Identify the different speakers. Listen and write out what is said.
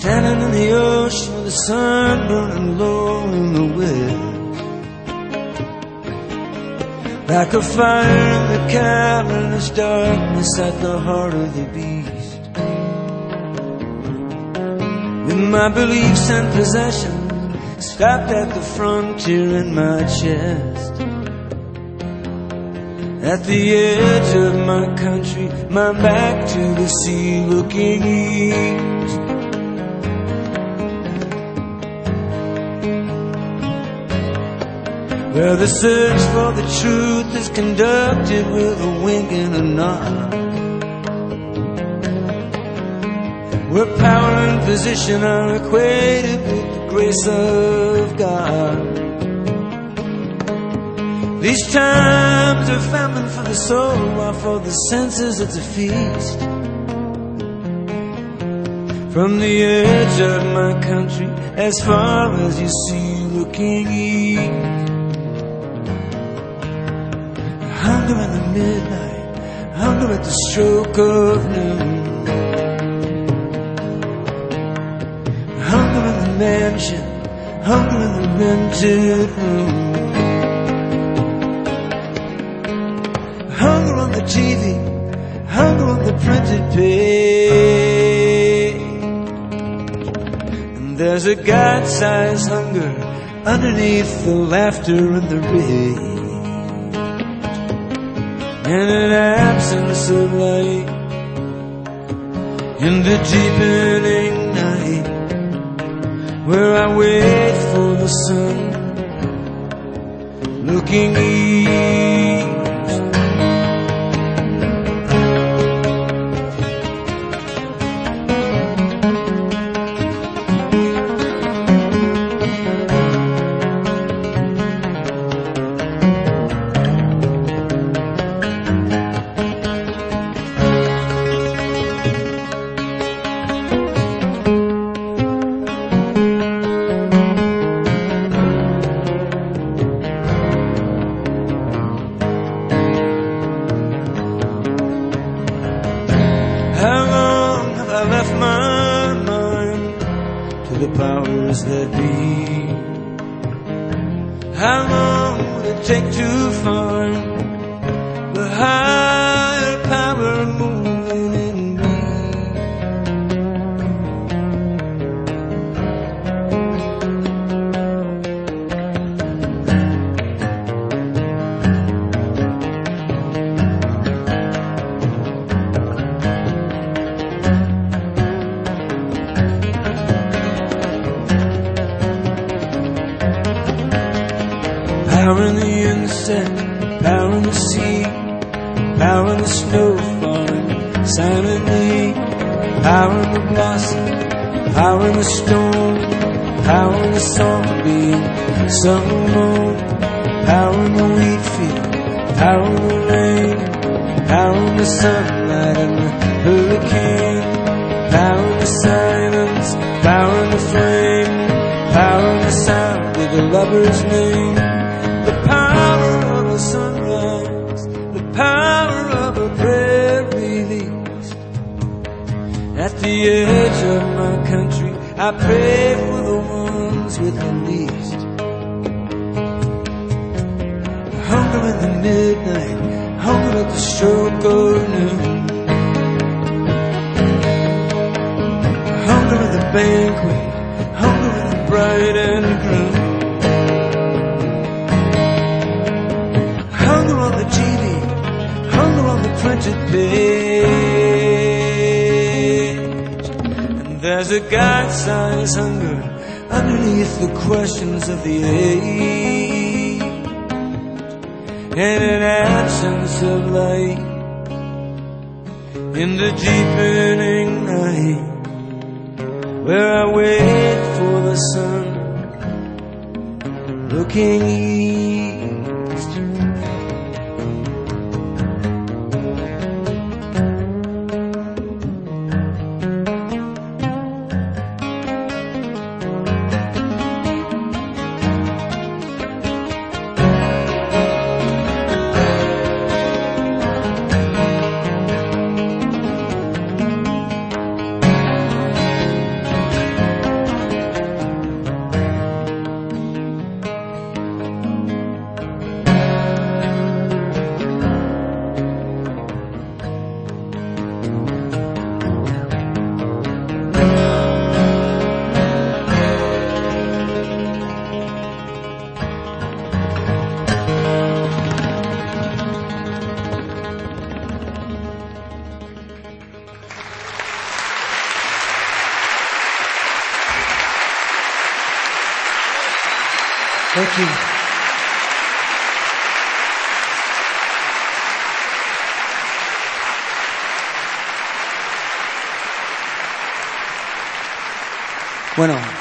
Speaker 1: standing in the ocean with the sun burning low in the west. Like a fire in the cavernous darkness at the heart of the beast. With my beliefs and possessions stopped at the frontier in my chest. At the edge of my country, my back to the sea, looking east. Where the search for the truth is conducted with a wink and a nod. Where power and position are equated with the grace of God. These times are famine for the soul, while for the senses it's a feast. From the edge of my country, as far as you see, looking east. Hunger in the midnight, hunger at the stroke of noon. Hunger in the mansion, hunger in the rented room. Hunger on the TV, hunger on the printed page. And there's a God-sized hunger underneath the laughter and the rage. And an absence of light in the deepening night, where I wait for the sun, looking east. That be. How long would it take to find the higher power moving in me? Power in the insect, power in the sea, power in the snow falling silently, power in the blossom, power in the storm, power in the songbird, summer moon, power in the wheat field, power in the rain, power in the sunlight and the hurricane, power in the silence, power in the flame, power in the sound of the lover's name. The power of a sunrise, the power of a prayer released. At the edge of my country, I pray for the ones with the least. Hunger in the midnight, hunger at the stroke of noon. Hunger in the banquet, hunger in the bride and groom. Hunger on the TV, hunger on the printed page. And there's a God-sized hunger underneath the questions of the age. And an absence of light in the deepening night, where I wait for the sun, looking east. Thank you. Bueno,